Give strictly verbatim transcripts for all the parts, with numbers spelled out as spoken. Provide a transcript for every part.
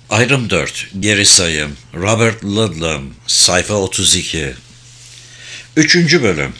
Ayrım dört. Geri sayım. Robert Ludlum. Sayfa otuz iki. Üçüncü bölüm.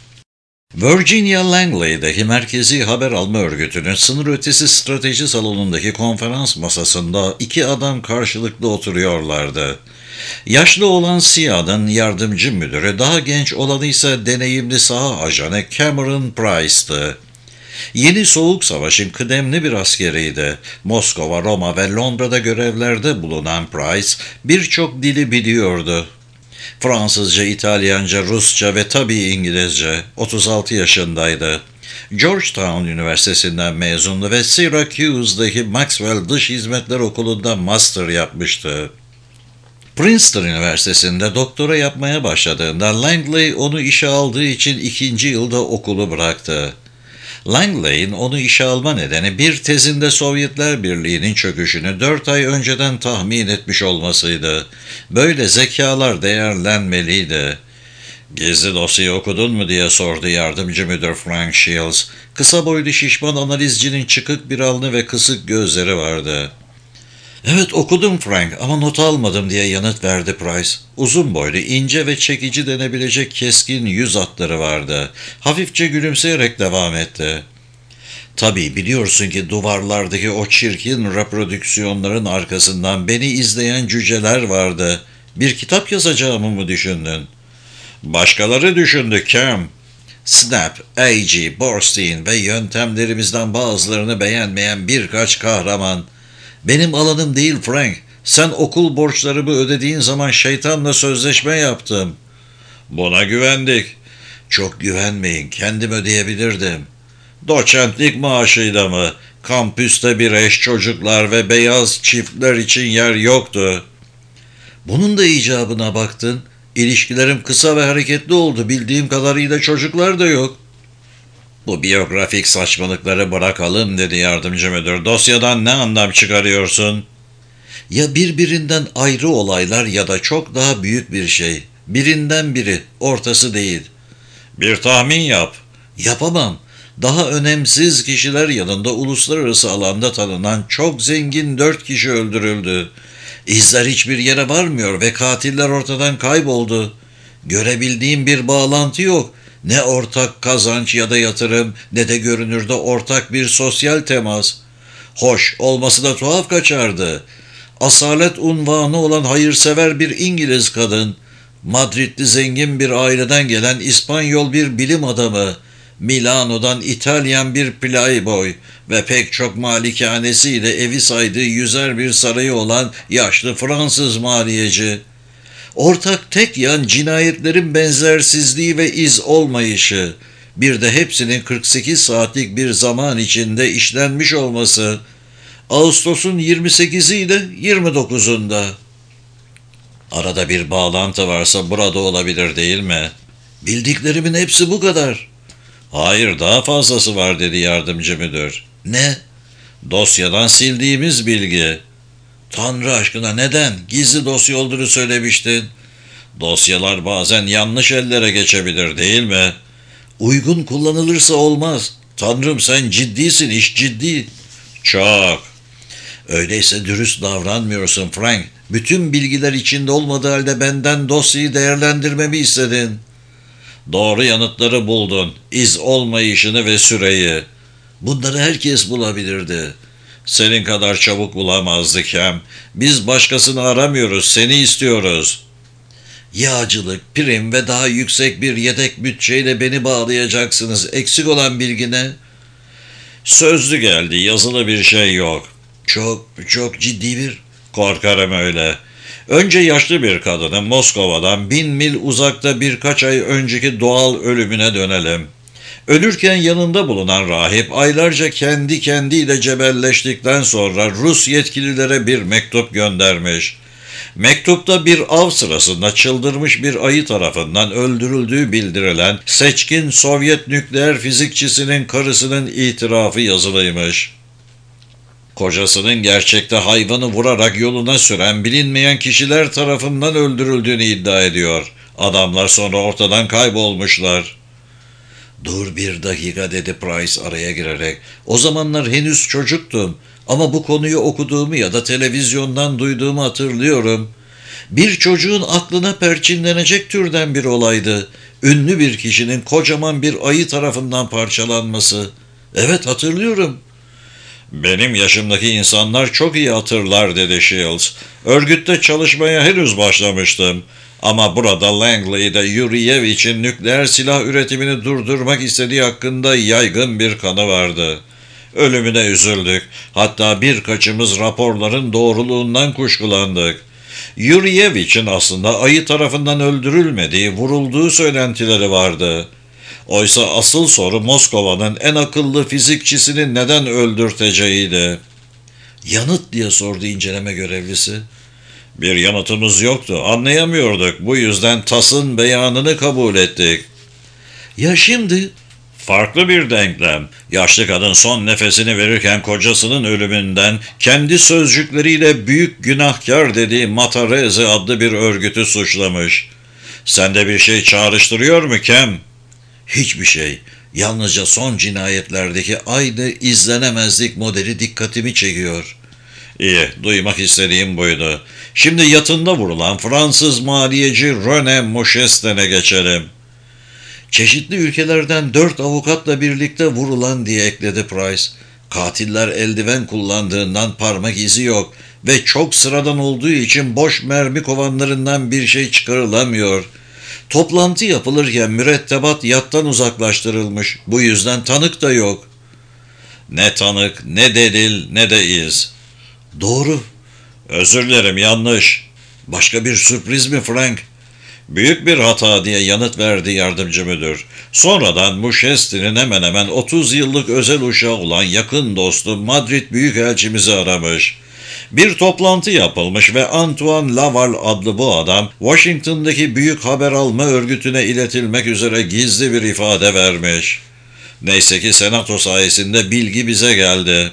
Virginia Langley'deki Merkezi Haber Alma Örgütü'nün sınır ötesi strateji salonundaki konferans masasında iki adam karşılıklı oturuyorlardı. Yaşlı olan C I A'nın yardımcı müdürü, daha genç olanı ise deneyimli saha ajanı Cameron Price'tı. Yeni Soğuk Savaş'ın kıdemli bir askeriydi. Moskova, Roma ve Londra'da görevlerde bulunan Price birçok dili biliyordu. Fransızca, İtalyanca, Rusça ve tabii İngilizce. otuz altı yaşındaydı. Georgetown Üniversitesi'nden mezundu ve Syracuse'daki Maxwell Dış Hizmetler Okulu'nda master yapmıştı. Princeton Üniversitesi'nde doktora yapmaya başladığında Langley onu işe aldığı için ikinci yılda okulu bıraktı. Langley'in onu işe alma nedeni bir tezinde Sovyetler Birliği'nin çöküşünü dört ay önceden tahmin etmiş olmasıydı. Böyle zekalar değerlenmeliydi. "Gizli dosyayı okudun mu?" diye sordu yardımcı müdür Frank Shields. Kısa boylu şişman analizcinin çıkık bir alnı ve kısık gözleri vardı. "Evet, okudum Frank, ama not almadım," diye yanıt verdi Price. Uzun boylu, ince ve çekici denebilecek keskin yüz hatları vardı. Hafifçe gülümseyerek devam etti. "Tabii biliyorsun ki duvarlardaki o çirkin reprodüksiyonların arkasından beni izleyen cüceler vardı. Bir kitap yazacağımı mı düşündün?" "Başkaları düşündü Cam. Snap, A G, Borstein ve yöntemlerimizden bazılarını beğenmeyen birkaç kahraman. Benim alanım değil Frank. Sen okul borçlarımı ödediğin zaman şeytanla sözleşme yaptım." "Buna güvendik." "Çok güvenmeyin. Kendim ödeyebilirdim." "Doçentlik maaşıyla mı? Kampüste bir eş, çocuklar ve beyaz çiftler için yer yoktu." "Bunun da icabına baktın. İlişkilerim kısa ve hareketli oldu. Bildiğim kadarıyla çocuklar da yok." "Bu biyografik saçmalıkları bırakalım," dedi yardımcı müdür. "Dosyadan ne anlam çıkarıyorsun?" "Ya birbirinden ayrı olaylar ya da çok daha büyük bir şey. Birinden biri, ortası değil." "Bir tahmin yap." "Yapamam. Daha önemsiz kişiler yanında uluslararası alanda tanınan çok zengin dört kişi öldürüldü. İzler hiçbir yere varmıyor ve katiller ortadan kayboldu. Görebildiğim bir bağlantı yok. Ne ortak kazanç ya da yatırım, ne de görünürde ortak bir sosyal temas. Hoş, olması da tuhaf kaçardı. Asalet unvanı olan hayırsever bir İngiliz kadın, Madridli zengin bir aileden gelen İspanyol bir bilim adamı, Milano'dan İtalyan bir playboy ve pek çok malikanesiyle evi saydığı yüzer bir sarayı olan yaşlı Fransız maliyeci. Ortak tek yan cinayetlerin benzersizliği ve iz olmayışı. Bir de hepsinin kırk sekiz saatlik bir zaman içinde işlenmiş olması. Ağustos'un yirmi sekizi ile yirmi dokuzunda. Arada bir bağlantı varsa burada olabilir, değil mi?" "Bildiklerimin hepsi bu kadar." "Hayır, daha fazlası var," dedi yardımcı müdür. "Ne?" "Dosyadan sildiğimiz bilgi." "Tanrı aşkına neden? Gizli dosya olduğunu söylemiştin." "Dosyalar bazen yanlış ellere geçebilir, değil mi?" "Uygun kullanılırsa olmaz. Tanrım, sen ciddisin, iş ciddi." "Çok." "Öyleyse dürüst davranmıyorsun Frank. Bütün bilgiler içinde olmadığı halde benden dosyayı değerlendirmemi istedin." "Doğru yanıtları buldun. İz olmayışını ve süreyi." "Bunları herkes bulabilirdi." "Senin kadar çabuk bulamazdı Cam. Biz başkasını aramıyoruz, seni istiyoruz." "Yağcılık, prim ve daha yüksek bir yedek bütçeyle beni bağlayacaksınız. Eksik olan bilgi ne?" "Sözlü geldi, yazılı bir şey yok." Çok, çok ciddi bir... "Korkarım öyle. Önce yaşlı bir kadının Moskova'dan bin mil uzakta birkaç ay önceki doğal ölümüne dönelim. Ölürken yanında bulunan rahip aylarca kendi kendiyle cebelleştikten sonra Rus yetkililere bir mektup göndermiş. Mektupta bir av sırasında çıldırmış bir ayı tarafından öldürüldüğü bildirilen seçkin Sovyet nükleer fizikçisinin karısının itirafı yazılıymış. Kocasının gerçekte hayvanı vurarak yoluna süren bilinmeyen kişiler tarafından öldürüldüğünü iddia ediyor. Adamlar sonra ortadan kaybolmuşlar. "Dur bir dakika," dedi Price araya girerek. "O zamanlar henüz çocuktum. Ama bu konuyu okuduğumu ya da televizyondan duyduğumu hatırlıyorum. Bir çocuğun aklına perçinlenecek türden bir olaydı. Ünlü bir kişinin kocaman bir ayı tarafından parçalanması. Evet, hatırlıyorum. Benim yaşımdaki insanlar çok iyi hatırlar, dedi Shields. Örgütte çalışmaya henüz başlamıştım. Ama burada Langley'de Yuriyevich'in nükleer silah üretimini durdurmak istediği hakkında yaygın bir kanı vardı. Ölümüne üzüldük. Hatta birkaçımız raporların doğruluğundan kuşkulandık. Yuriyevich'in aslında ayı tarafından öldürülmediği, vurulduğu söylentileri vardı. Oysa asıl soru Moskova'nın en akıllı fizikçisini neden öldürteceğiydi. Yanıt diye sordu inceleme görevlisi. Bir yanıtımız yoktu, anlayamıyorduk. Bu yüzden TAS'ın beyanını kabul ettik. Ya şimdi? Farklı bir denklem. Yaşlı kadın son nefesini verirken kocasının ölümünden kendi sözcükleriyle büyük günahkar dediği Matarese adlı bir örgütü suçlamış. Sende bir şey çağrıştırıyor mu Kem? Hiçbir şey. Yalnızca son cinayetlerdeki aynı izlenemezlik modeli dikkatimi çekiyor. İyi, duymak istediğim buydu. Şimdi yatında vurulan Fransız maliyeci René Mouchesten'e geçelim. Çeşitli ülkelerden dört avukatla birlikte vurulan diye ekledi Price. Katiller eldiven kullandığından parmak izi yok ve çok sıradan olduğu için boş mermi kovanlarından bir şey çıkarılamıyor. Toplantı yapılırken mürettebat yattan uzaklaştırılmış. Bu yüzden tanık da yok. Ne tanık, ne delil, ne de iz. Doğru. Özür dilerim, yanlış. Başka bir sürpriz mi Frank? Büyük bir hata diye yanıt verdi yardımcı müdür. Sonradan Mouchesten'in hemen hemen otuz yıllık özel uşağı olan yakın dostu Madrid Büyükelçimizi aramış. Bir toplantı yapılmış ve Antoine Laval adlı bu adam Washington'daki büyük haber alma örgütüne iletilmek üzere gizli bir ifade vermiş. Neyse ki senato sayesinde bilgi bize geldi.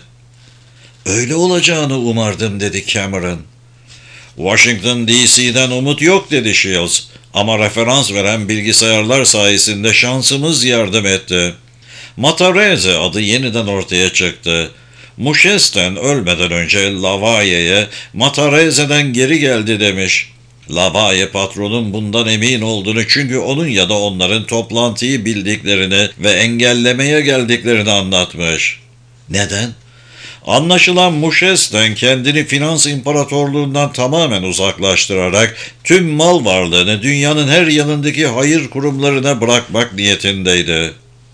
Öyle olacağını umardım, dedi Cameron. Washington D C'den umut yok, dedi Shields. Ama referans veren bilgisayarlar sayesinde şansımız yardım etti. Matarese adı yeniden ortaya çıktı. Mouchesten ölmeden önce Lavaye'ye Matarese'den geri geldi demiş. Lavaye patronun bundan emin olduğunu, çünkü onun ya da onların toplantıyı bildiklerini ve engellemeye geldiklerini anlatmış. Neden? Anlaşılan Mouchesten kendini finans imparatorluğundan tamamen uzaklaştırarak tüm mal varlığını dünyanın her yanındaki hayır kurumlarına bırakmak niyetindeydi.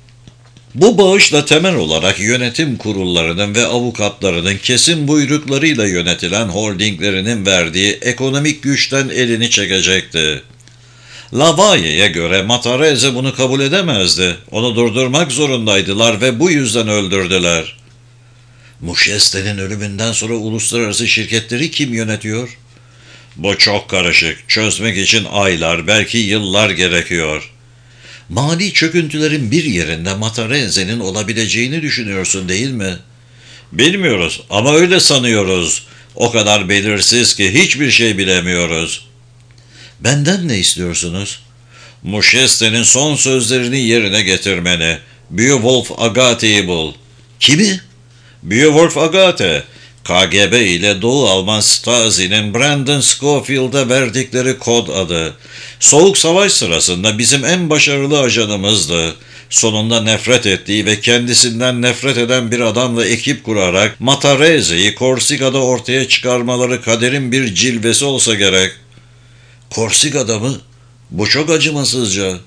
Bu bağışla temel olarak yönetim kurullarının ve avukatlarının kesin buyruklarıyla yönetilen holdinglerinin verdiği ekonomik güçten elini çekecekti. Lavaye'ye göre Matarese bunu kabul edemezdi. Onu durdurmak zorundaydılar ve bu yüzden öldürdüler. Mouchesten'in ölümünden sonra uluslararası şirketleri kim yönetiyor? Bu çok karışık. Çözmek için aylar, belki yıllar gerekiyor. Mali çöküntülerin bir yerinde Matarese'nin olabileceğini düşünüyorsun, değil mi? Bilmiyoruz ama öyle sanıyoruz. O kadar belirsiz ki hiçbir şey bilemiyoruz. Benden ne istiyorsunuz? Mouchesten'in son sözlerini yerine getirmeni. Beowulf Agate'yi bul. Kimi? Beowulf Agate, K G B ile Doğu Alman Stasi'nin Brandon Schofield'a verdikleri kod adı. Soğuk Savaş sırasında bizim en başarılı ajanımızdı. Sonunda nefret ettiği ve kendisinden nefret eden bir adamla ekip kurarak Matarese'yi Korsika'da ortaya çıkarmaları kaderin bir cilvesi olsa gerek. Korsika'da mı? Bu çok acımasızca.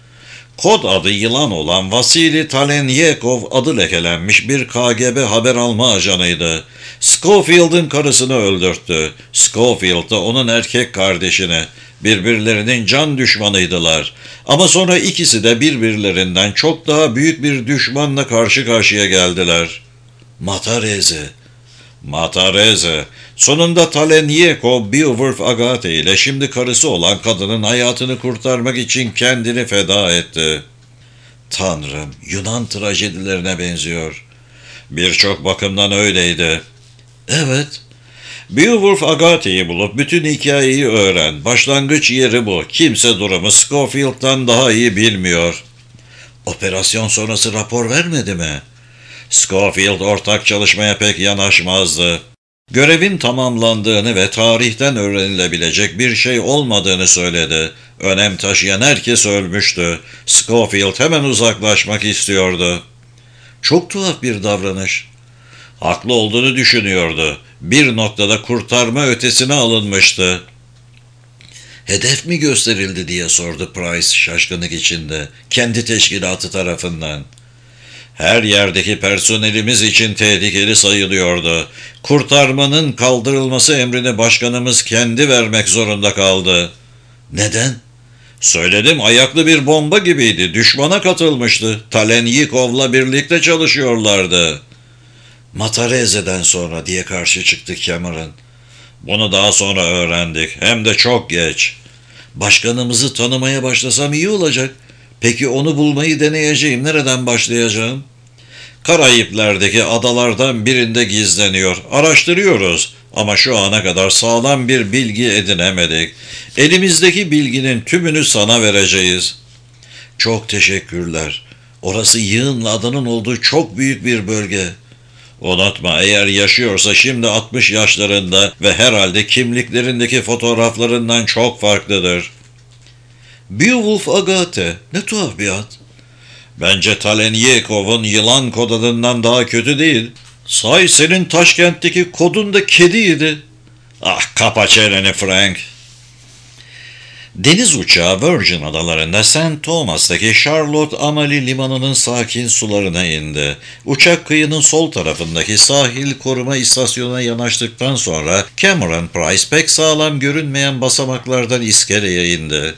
Kod adı yılan olan Vasili Talenyekov adı lekelenmiş bir K G B haber alma ajanıydı. Schofield'ın karısını öldürttü. Schofield da onun erkek kardeşini. Birbirlerinin can düşmanıydılar. Ama sonra ikisi de birbirlerinden çok daha büyük bir düşmanla karşı karşıya geldiler. Matarese. Matarese. Sonunda Talenyekov, Beowulf Agate ile şimdi karısı olan kadının hayatını kurtarmak için kendini feda etti. Tanrım, Yunan trajedilerine benziyor. Birçok bakımdan öyleydi. Evet. Beowulf Agate'yi bulup bütün hikayeyi öğren. Başlangıç yeri bu. Kimse durumu Schofield'dan daha iyi bilmiyor. Operasyon sonrası rapor vermedi mi? Scofield ortak çalışmaya pek yanaşmazdı. Görevin tamamlandığını ve tarihten öğrenilebilecek bir şey olmadığını söyledi. Önem taşıyan herkes ölmüştü. Scofield hemen uzaklaşmak istiyordu. Çok tuhaf bir davranış. Haklı olduğunu düşünüyordu. Bir noktada kurtarma ötesine alınmıştı. Hedef mi gösterildi diye sordu Price şaşkınlık içinde. Kendi teşkilatı tarafından. Her yerdeki personelimiz için tehlikeli sayılıyordu. Kurtarmanın kaldırılması emrini başkanımız kendi vermek zorunda kaldı. Neden? Söyledim, ayaklı bir bomba gibiydi. Düşmana katılmıştı. Talenyikov'la birlikte çalışıyorlardı. Matareze'den sonra diye karşı çıktı Cameron. Bunu daha sonra öğrendik. Hem de çok geç. Başkanımızı tanımaya başlasam iyi olacak. Peki onu bulmayı deneyeceğim. Nereden başlayacağım? Karayipler'deki adalardan birinde gizleniyor. Araştırıyoruz ama şu ana kadar sağlam bir bilgi edinemedik. Elimizdeki bilginin tümünü sana vereceğiz. Çok teşekkürler. Orası yığınla adanın olduğu çok büyük bir bölge. Unutma, eğer yaşıyorsa şimdi altmış yaşlarında ve herhalde kimliklerindeki fotoğraflarından çok farklıdır. Beowulf Agate, ne tuhaf bir ad. Bence Talenyikov'un yılan kod adından daha kötü değil. Say, senin Taşkent'teki kodun da kediydi. Ah, kapa çeneni Frank. Deniz uçağı Virgin Adaları'nda Saint Thomas'taki Charlotte Amalie limanının sakin sularına indi. Uçak kıyının sol tarafındaki sahil koruma istasyonuna yanaştıktan sonra Cameron Price pek sağlam görünmeyen basamaklardan iskeleye indi.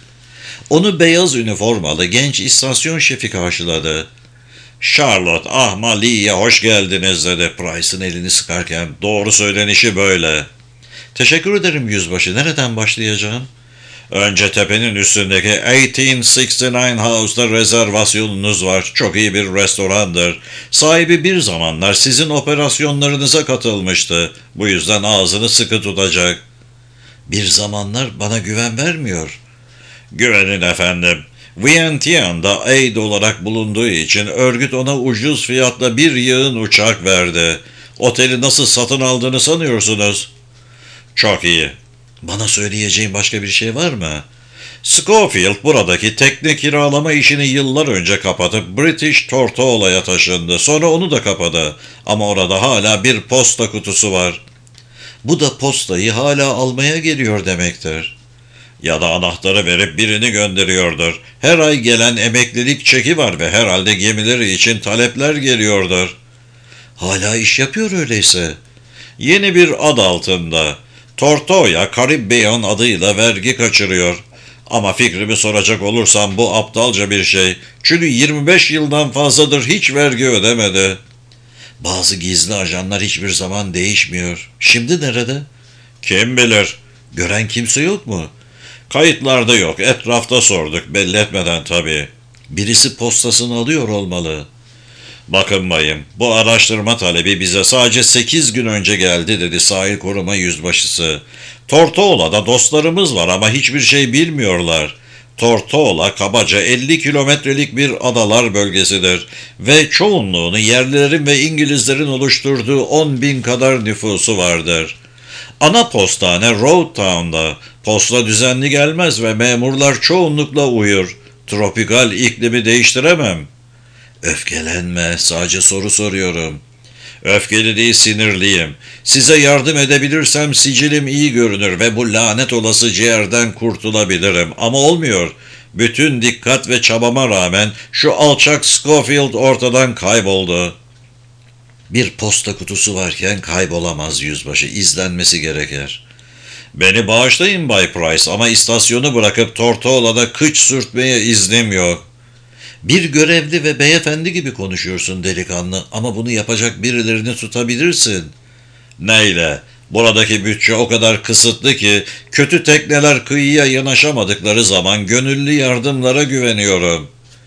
Onu beyaz üniformalı genç istasyon şefi karşıladı. "Charlotte, Amalie'ye hoş geldiniz," dedi Price'ın elini sıkarken. "Doğru söylenişi böyle." "Teşekkür ederim yüzbaşı. Nereden başlayacağım?" "Önce tepenin üstündeki bin dokuz yüz altmış dokuz House'da rezervasyonunuz var. Çok iyi bir restorandır. Sahibi bir zamanlar sizin operasyonlarınıza katılmıştı. Bu yüzden ağzını sıkı tutacak." "Bir zamanlar bana güven vermiyor." "Güvenin efendim. Vientiane'da aid olarak bulunduğu için örgüt ona ucuz fiyatla bir yığın uçak verdi. Oteli nasıl satın aldığını sanıyorsunuz?" "Çok iyi." "Bana söyleyeceğin başka bir şey var mı?" "Scofield buradaki tekne kiralama işini yıllar önce kapatıp British Tortola'ya taşındı. Sonra onu da kapadı. Ama orada hala bir posta kutusu var." "Bu da postayı hala almaya geliyor demektir." "Ya da anahtarı verip birini gönderiyordur. Her ay gelen emeklilik çeki var ve herhalde gemileri için talepler geliyordur." "Hala iş yapıyor öyleyse." "Yeni bir ad altında. Tortoya Caribbean adıyla vergi kaçırıyor. Ama fikrimi soracak olursam bu aptalca bir şey. Çünkü yirmi beş yıldan fazladır hiç vergi ödemedi." "Bazı gizli ajanlar hiçbir zaman değişmiyor. Şimdi nerede?" "Kim bilir." "Gören kimse yok mu?" "Kayıtlarda yok. Etrafta sorduk. Belli etmeden tabii." "Birisi postasını alıyor olmalı." "Bakın bayım, bu araştırma talebi bize sadece sekiz gün önce geldi," dedi sahil koruma yüzbaşısı. "Tortola'da dostlarımız var ama hiçbir şey bilmiyorlar. Tortola kabaca elli kilometrelik bir adalar bölgesidir ve çoğunluğunu yerlilerin ve İngilizlerin oluşturduğu on bin kadar nüfusu vardır. Ana postane Road Town'da. Posta düzenli gelmez ve memurlar çoğunlukla uyur. Tropikal iklimi değiştiremem." "Öfkelenme, sadece soru soruyorum." "Öfkeli değil, sinirliyim. Size yardım edebilirsem sicilim iyi görünür ve bu lanet olası ciğerden kurtulabilirim. Ama olmuyor. Bütün dikkat ve çabama rağmen şu alçak Scofield ortadan kayboldu." "Bir posta kutusu varken kaybolamaz yüzbaşı, izlenmesi gerekir." "Beni bağışlayın Bay Price ama istasyonu bırakıp Tortola'da kıç sürtmeye iznim yok." "Bir görevli ve beyefendi gibi konuşuyorsun delikanlı ama bunu yapacak birilerini tutabilirsin." "Neyle? Buradaki bütçe o kadar kısıtlı ki kötü tekneler kıyıya yanaşamadıkları zaman gönüllü yardımlara güveniyorum."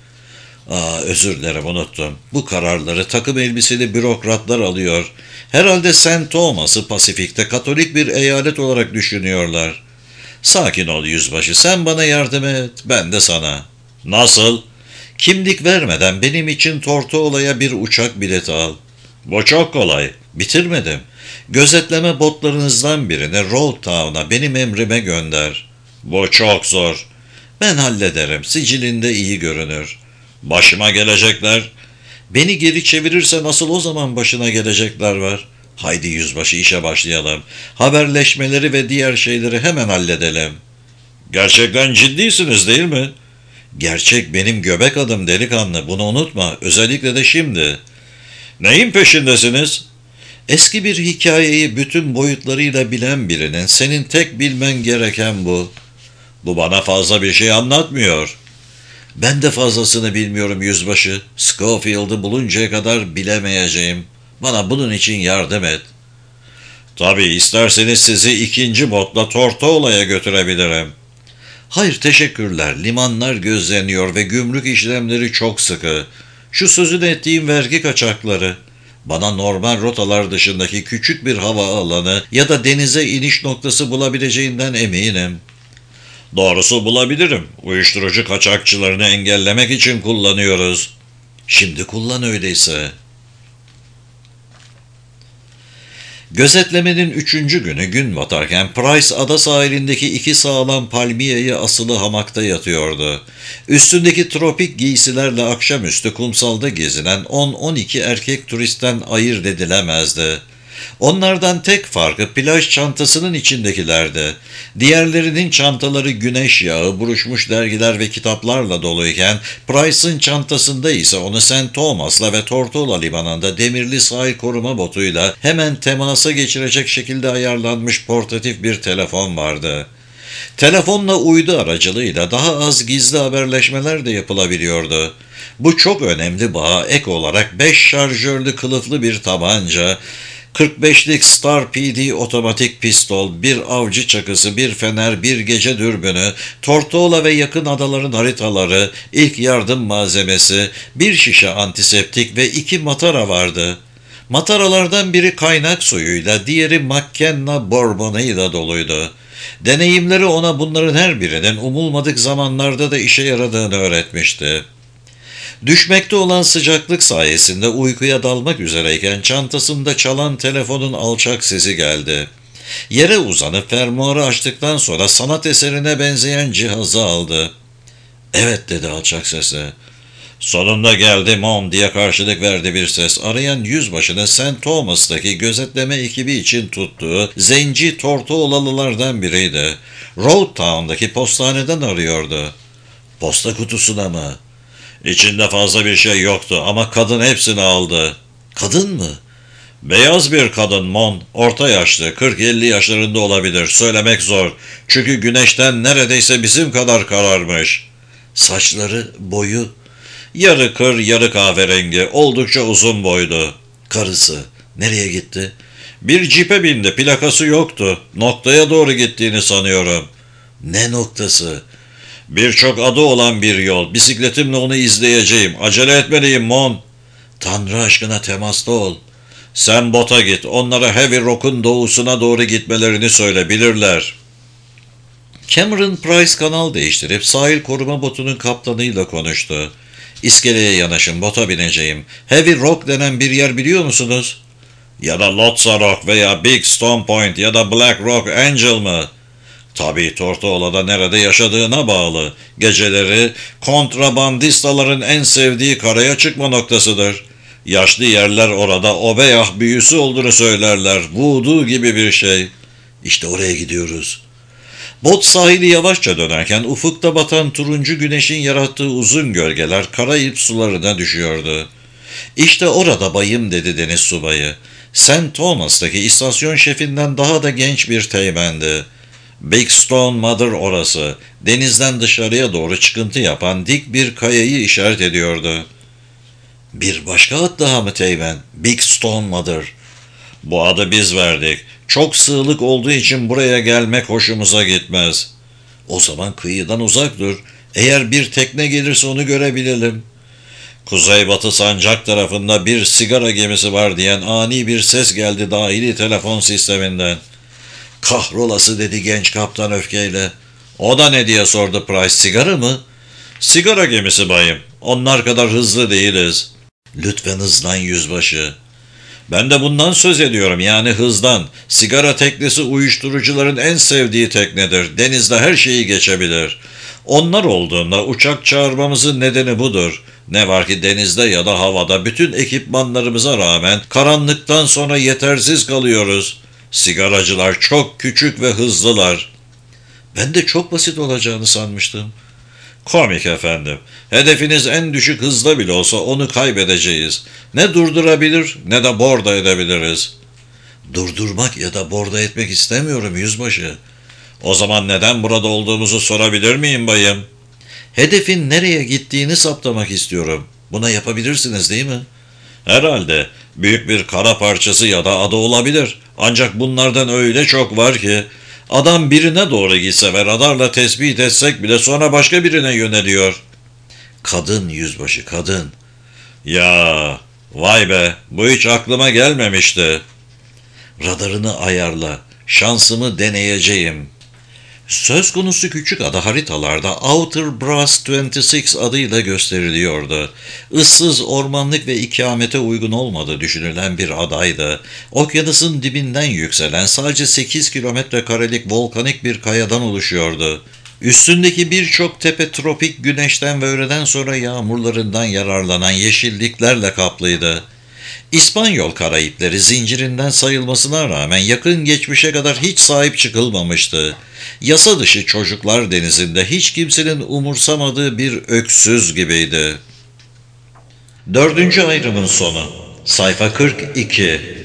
"Aa, özür dilerim, unuttum. Bu kararları takım elbiseli bürokratlar alıyor. Herhalde Saint Thomas'ı Pasifik'te Katolik bir eyalet olarak düşünüyorlar." "Sakin ol yüzbaşı, sen bana yardım et, ben de sana." "Nasıl?" "Kimlik vermeden benim için Tortola'ya bir uçak bileti al." Bu çok kolay. Bitirmedim. Gözetleme botlarınızdan birini Road Town'a benim emrime gönder. Bu çok zor. Ben hallederim. Sicilinde iyi görünür. Başıma gelecekler. Beni geri çevirirse nasıl o zaman başına gelecekler var. Haydi yüzbaşı işe başlayalım. Haberleşmeleri ve diğer şeyleri hemen halledelim. Gerçekten ciddisiniz değil mi? Gerçek benim göbek adım delikanlı. Bunu unutma. Özellikle de şimdi. Neyin peşindesiniz? Eski bir hikayeyi bütün boyutlarıyla bilen birinin senin tek bilmen gereken bu. Bu bana fazla bir şey anlatmıyor. Ben de fazlasını bilmiyorum yüzbaşı. Schofield'ı buluncaya kadar bilemeyeceğim. Bana bunun için yardım et. Tabii isterseniz sizi ikinci botla Tortola'ya götürebilirim. Hayır teşekkürler. Limanlar gözleniyor ve gümrük işlemleri çok sıkı. Şu sözünü ettiğim vergi kaçakları. Bana normal rotalar dışındaki küçük bir hava alanı ya da denize iniş noktası bulabileceğinden eminim. Doğrusu bulabilirim. Uyuşturucu kaçakçılarını engellemek için kullanıyoruz. Şimdi kullan öyleyse. Gözetlemenin üçüncü günü gün batarken Price ada sahilindeki iki sağlam palmiyeyi asılı hamakta yatıyordu. Üstündeki tropik giysilerle akşamüstü kumsalda gezinen on on iki erkek turistten ayırt edilemezdi. Onlardan tek farkı plaj çantasının içindekilerdi. Diğerlerinin çantaları güneş yağı, buruşmuş dergiler ve kitaplarla doluyken Price'ın çantasında ise onu Saint Thomas'la ve Tortola limanında demirli sahil koruma botuyla hemen temasa geçirecek şekilde ayarlanmış portatif bir telefon vardı. Telefonla uydu aracılığıyla daha az gizli haberleşmeler de yapılabiliyordu. Bu çok önemli bağa ek olarak beş şarjörlü kılıflı bir tabanca, kırk beşlik Star P D otomatik pistol, bir avcı çakısı, bir fener, bir gece dürbünü, Tortola ve yakın adaların haritaları, ilk yardım malzemesi, bir şişe antiseptik ve iki matara vardı. Mataralardan biri kaynak suyuyla, diğeri McKenna bourbonuyla doluydu. Deneyimleri ona bunların her birinin umulmadık zamanlarda da işe yaradığını öğretmişti. Düşmekte olan sıcaklık sayesinde uykuya dalmak üzereyken çantasında çalan telefonun alçak sesi geldi. Yere uzanıp fermuarı açtıktan sonra sanat eserine benzeyen cihazı aldı. "Evet," dedi alçak sesle. "Sonunda geldi Mom," diye karşılık verdi bir ses. Arayan yüzbaşını Saint Thomas'taki gözetleme ekibi için tuttuğu zenci Tortolalılardan biriydi. Road Town'daki postaneden arıyordu. "Posta kutusuna mı?" "İçinde fazla bir şey yoktu ama kadın hepsini aldı." "Kadın mı?" "Beyaz bir kadın Mon. Orta yaşlı, kırk elli yaşlarında olabilir. Söylemek zor. Çünkü güneşten neredeyse bizim kadar kararmış." "Saçları, boyu?" "Yarı kır, yarı kahverengi. Oldukça uzun boylu." "Karısı nereye gitti?" "Bir cipe bindi. Plakası yoktu. Noktaya doğru gittiğini sanıyorum." "Ne noktası?" "Birçok adı olan bir yol. Bisikletimle onu izleyeceğim. Acele etmeliyim Mon." "Tanrı aşkına temasta ol." "Sen bota git. Onlara Heavy Rock'un doğusuna doğru gitmelerini söyle. Bilirler." Cameron Price kanal değiştirip sahil koruma botunun kaptanıyla konuştu. "İskeleye yanaşın. Bota bineceğim. Heavy Rock denen bir yer biliyor musunuz?" "Ya da Lotsa Rock veya Big Stone Point ya da Black Rock Angel mı?" "Tabii Tortola'da nerede yaşadığına bağlı. Geceleri kontrabandistaların en sevdiği karaya çıkma noktasıdır. Yaşlı yerler orada Obeyah büyüsü olduğunu söylerler. Voodoo gibi bir şey." "İşte oraya gidiyoruz." Bot sahili yavaşça dönerken ufukta batan turuncu güneşin yarattığı uzun gölgeler Karayip sularına düşüyordu. "İşte orada bayım," dedi deniz subayı. Saint Thomas'taki istasyon şefinden daha da genç bir teğmendi. Big Stone Mother orası. Denizden dışarıya doğru çıkıntı yapan dik bir kayayı işaret ediyordu. "Bir başka ad daha mı teğmen?" "Big Stone Mother." "Bu adı biz verdik. Çok sığlık olduğu için buraya gelmek hoşumuza gitmez." "O zaman kıyıdan uzak dur. Eğer bir tekne gelirse onu görebilelim." "Kuzeybatı Sancak tarafında bir sigara gemisi var," diyen ani bir ses geldi dahili telefon sisteminden. "Kahrolası," dedi genç kaptan öfkeyle. "O da ne?" diye sordu Price. "Sigara mı?" "Sigara gemisi bayım. Onlar kadar hızlı değiliz." "Lütfen hızlan yüzbaşı." Ben de bundan söz ediyorum, yani hızdan. Sigara teknesi uyuşturucuların en sevdiği teknedir. Denizde her şeyi geçebilir. Onlar olduğunda uçak çağırmamızın nedeni budur. Ne var ki denizde ya da havada bütün ekipmanlarımıza rağmen karanlıktan sonra yetersiz kalıyoruz. Sigaracılar çok küçük ve hızlılar. Ben de çok basit olacağını sanmıştım. Komik efendim. Hedefiniz en düşük hızda bile olsa onu kaybedeceğiz. Ne durdurabilir ne de borda edebiliriz. Durdurmak ya da borda etmek istemiyorum yüzbaşı. O zaman neden burada olduğumuzu sorabilir miyim bayım? Hedefin nereye gittiğini saptamak istiyorum. Buna yapabilirsiniz değil mi? Herhalde. Büyük bir kara parçası ya da ada olabilir. Ancak bunlardan öyle çok var ki adam birine doğru gitse ve radarla tespit etsek bile sonra başka birine yöneliyor. Kadın yüzbaşı, kadın. Ya, vay be, bu hiç aklıma gelmemişti. Radarını ayarla, şansımı deneyeceğim. Söz konusu küçük ada haritalarda Outer Brass yirmi altı adıyla gösteriliyordu. Issız, ormanlık ve ikamete uygun olmadığı düşünülen bir adaydı. Okyanusun dibinden yükselen sadece sekiz kilometre karelik volkanik bir kayadan oluşuyordu. Üstündeki birçok tepe tropik güneşten ve öğleden sonra yağmurlarından yararlanan yeşilliklerle kaplıydı. İspanyol Karayipleri zincirinden sayılmasına rağmen yakın geçmişe kadar hiç sahip çıkılmamıştı. Yasa dışı çocuklar denizinde hiç kimsenin umursamadığı bir öksüz gibiydi. Dördüncü ayrımın sonu. Sayfa kırk iki.